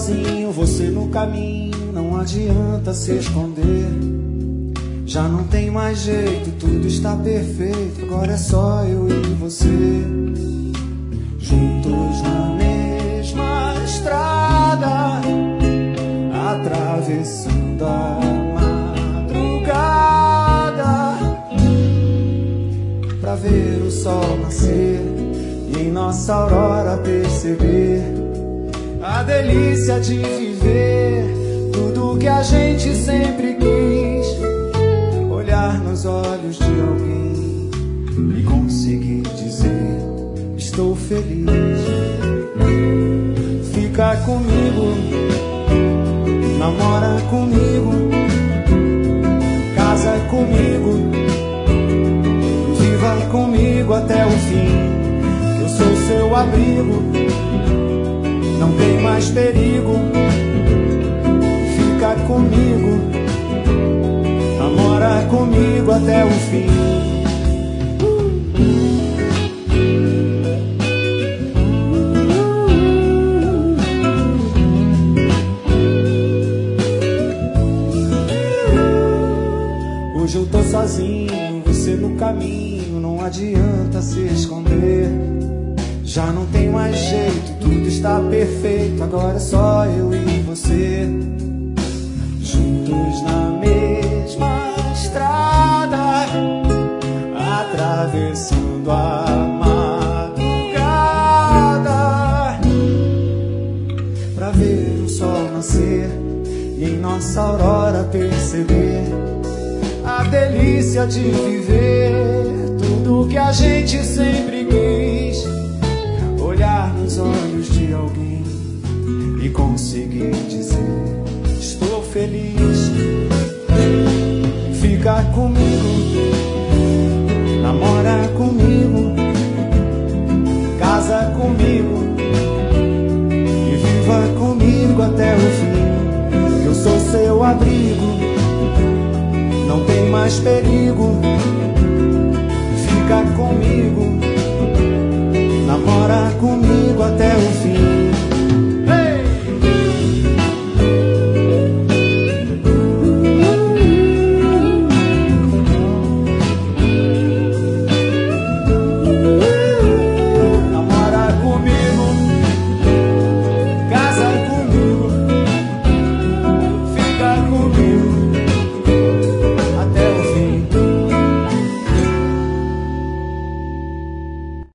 sozinho, você no caminho, não adianta se esconder. Já não tem mais jeito, tudo está perfeito, agora é só eu e você, juntos na mesma estrada, atravessando a madrugada, pra ver o sol nascer e em nossa aurora perceber a delícia de viver tudo que a gente sempre quis. Olhar nos olhos de alguém e conseguir dizer: estou feliz. Fica comigo, namora comigo, casa comigo, viva comigo até o fim. Eu sou seu abrigo, não tem mais perigo. Fica comigo, namora comigo até o fim. Hoje eu tô sozinho, você no caminho, não adianta se esconder. Já não tem mais jeito, tudo está perfeito, agora é só eu e você, juntos na mesma estrada, atravessando a madrugada, pra ver o sol nascer e em nossa aurora perceber a delícia de viver tudo que a gente sempre quis. Olhar nos olhos de alguém e conseguir dizer: estou feliz. Fica comigo, namora comigo, casa comigo e viva comigo até o fim. Eu sou seu abrigo, não tem mais perigo. Fica comigo, namora comigo até o fim.